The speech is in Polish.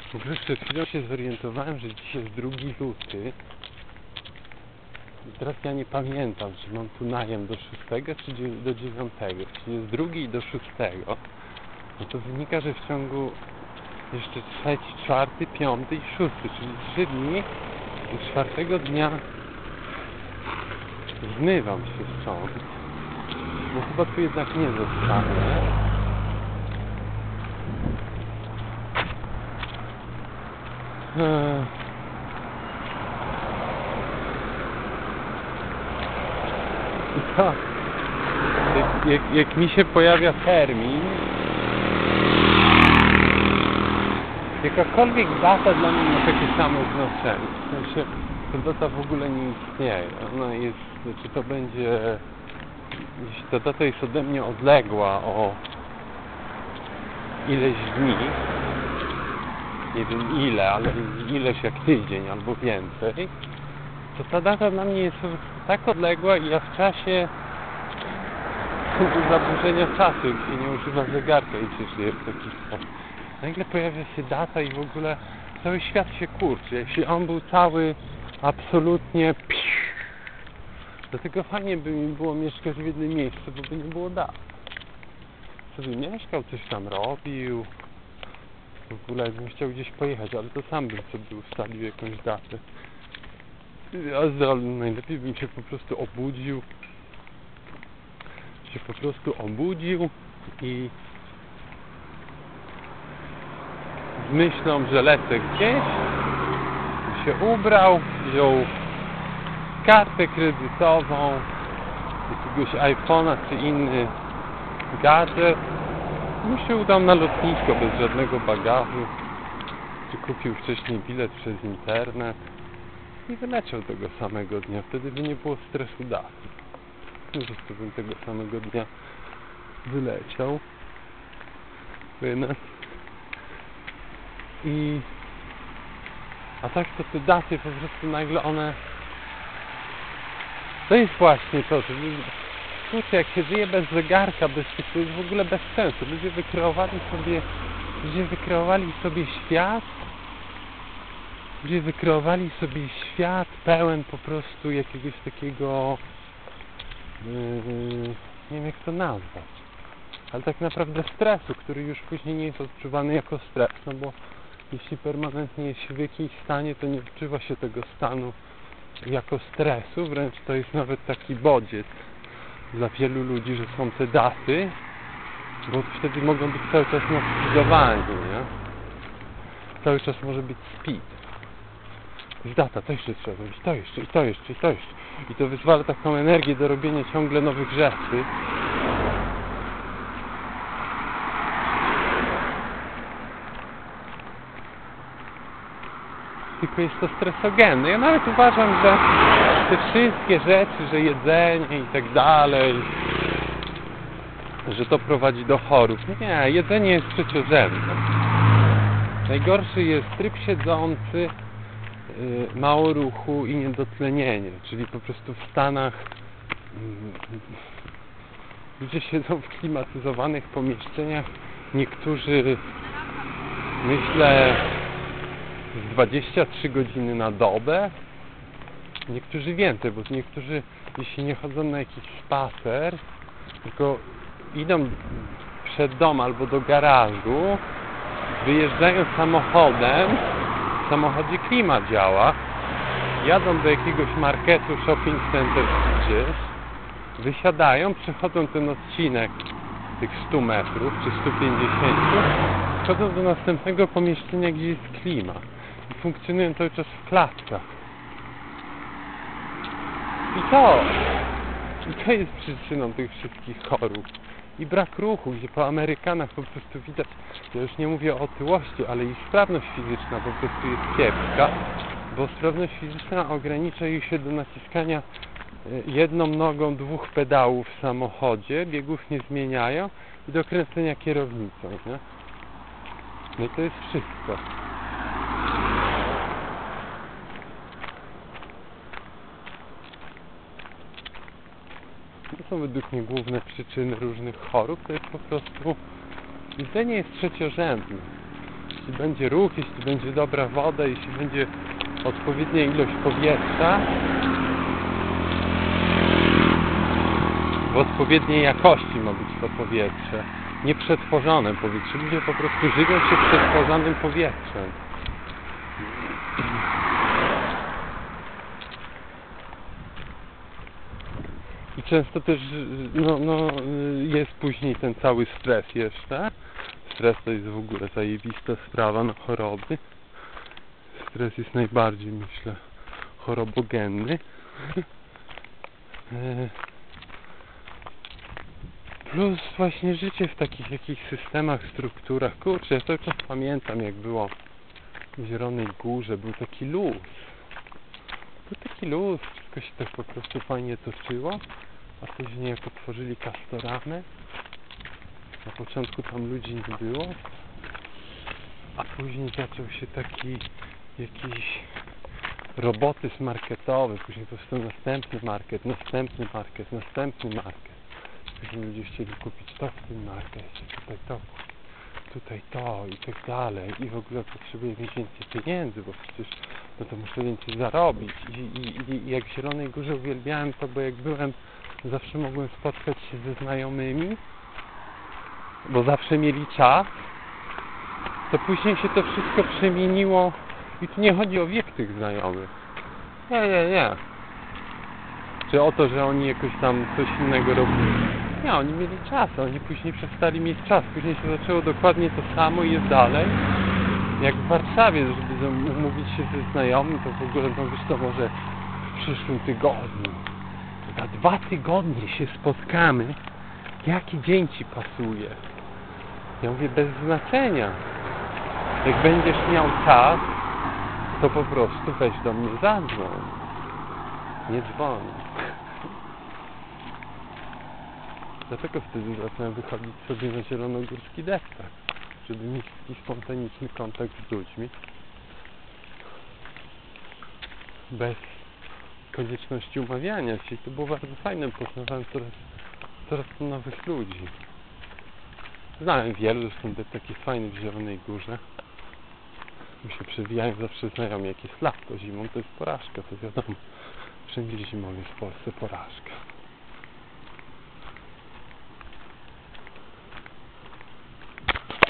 W ogóle przed chwilą się zorientowałem, że dzisiaj jest 2 luty. I teraz ja nie pamiętam, czy mam tu najem do 6 czy do 9. Jeśli jest 2 i do 6, no to wynika, że w ciągu jeszcze 3, 4, 5 i 6, czyli 3 dni i 4 dnia zmywam się stąd, bo chyba tu jednak nie zostanę. I to, jak mi się pojawia termin, jakakolwiek data dla mnie ma takie samo znaczenie. W sensie, ta data w ogóle nie istnieje. Ona jest, czy to będzie, jeśli ta data jest ode mnie odległa o ileś dni, nie wiem ile, ale ileś jak tydzień albo więcej, to ta data dla mnie jest tak odległa i ja w czasie do zaburzenia czasu, jak się nie używa zegarka i się żyje w taki sposób. Nagle pojawia się data i w ogóle cały świat się kurczy. Jeśli on był cały absolutnie dlatego fajnie by mi było mieszkać w jednym miejscu, bo by nie było dat. Sobie mieszkał, coś tam robił. W ogóle jakbym chciał gdzieś pojechać, ale to sam bym sobie ustalił jakąś datę. Najlepiej bym się po prostu obudził i z myślą, że lecę gdzieś, się ubrał, wziął kartę kredytową, jakiegoś iPhone'a czy inny gadżet i się udał na lotnisko bez żadnego bagażu, czy kupił wcześniej bilet przez internet i wyleciał tego samego dnia. Wtedy by nie było stresu daty. Po prostu bym tego samego dnia wyleciał. A tak to te daty po prostu nagle one... To jest właśnie to, że kurczę, jak się żyje bez zegarka, bez tych, to jest w ogóle bez sensu. Ludzie wykreowali sobie świat pełen po prostu jakiegoś takiego nie wiem jak to nazwać, ale tak naprawdę stresu, który już później nie jest odczuwany jako stres, no bo jeśli permanentnie jest się w jakimś stanie, to nie odczuwa się tego stanu jako stresu, wręcz to jest nawet taki bodziec dla wielu ludzi, że są te daty, bo wtedy mogą być cały czas naspidowani, nie? Cały czas może być speed. To jest data, to jeszcze trzeba zrobić, to jeszcze, i to jeszcze, i to jeszcze. I to wyzwala taką energię do robienia ciągle nowych rzeczy. Tylko jest to stresogenne. Ja nawet uważam, że te wszystkie rzeczy, że jedzenie i tak dalej, że to prowadzi do chorób. Nie, jedzenie jest trzeciorzędne. Najgorszy jest tryb siedzący, mało ruchu i niedotlenienie, czyli po prostu w Stanach ludzie siedzą w klimatyzowanych pomieszczeniach, niektórzy myślę z 23 godziny na dobę, niektórzy więcej, bo niektórzy jeśli nie chodzą na jakiś spacer, tylko idą przed dom albo do garażu, wyjeżdżają samochodem, w samochodzie klima działa, jadą do jakiegoś marketu, shopping center gdzieś, wysiadają, przechodzą ten odcinek tych 100 metrów czy 150, wchodzą do następnego pomieszczenia, gdzie jest klima i funkcjonują cały czas w klatkach. I to jest przyczyną tych wszystkich chorób. I brak ruchu, gdzie po Amerykanach po prostu widać, ja już nie mówię o otyłości, ale ich sprawność fizyczna po prostu jest kiepska, bo sprawność fizyczna ogranicza ich się do naciskania jedną nogą 2 pedałów w samochodzie, biegów nie zmieniają i do kręcenia kierownicą, nie? No i to jest wszystko. To są według mnie główne przyczyny różnych chorób, to jest po prostu jedzenie jest trzeciorzędne. Jeśli będzie ruch, jeśli będzie dobra woda, jeśli będzie odpowiednia ilość powietrza, w odpowiedniej jakości ma być to powietrze, nieprzetworzone powietrze. Ludzie po prostu żywią się przetworzonym powietrzem. I często też jest później ten cały stres jeszcze. Stres to jest w ogóle zajebista sprawa na choroby. Stres jest najbardziej, myślę, chorobogenny. Plus właśnie życie w takich jakichś systemach, strukturach. Kurczę, ja cały czas pamiętam, jak było w Zielonej Górze. Był taki luz. Wszystko się tak po prostu fajnie toczyło. A później jak otworzyli Castoramę, na początku tam ludzi nie było, a później zaczął się taki jakiś robotyzm marketowy, później powstał następny market. Później ludzie chcieli kupić to w tym markecie, tutaj to i tak dalej. I w ogóle potrzebuję mieć więcej pieniędzy, bo przecież to muszę więcej zarobić. I jak w Zielonej Górze uwielbiałem to, bo jak byłem, zawsze mogłem spotkać się ze znajomymi, bo zawsze mieli czas, to później się to wszystko przemieniło i tu nie chodzi o wiek tych znajomych. Nie. Czy o to, że oni jakoś tam coś innego robili. Nie, oni mieli czas, oni później przestali mieć czas. Później się zaczęło dokładnie to samo i jest dalej. Jak w Warszawie, żeby umówić się ze znajomym, to w ogóle, wiesz to może w przyszłym tygodniu. Za 2 tygodnie się spotkamy. Jaki dzień Ci pasuje? Ja mówię, bez znaczenia. Jak będziesz miał czas, to po prostu weź do mnie zadzwoń. Nie dzwoń. Dlatego wtedy zacząłem wychodzić sobie na zielonogórski deptak, żeby mieć taki spontaniczny kontakt z ludźmi. Bez konieczności umawiania się. I to było bardzo fajne. Poznawałem coraz nowych ludzi. Znałem wielu, zresztą deptak jest fajny w Zielonej Górze. Mi się przewijają zawsze znajomi, jak jest lato, zimą to jest porażka, to wiadomo. Wszędzie zimą jest w Polsce porażka.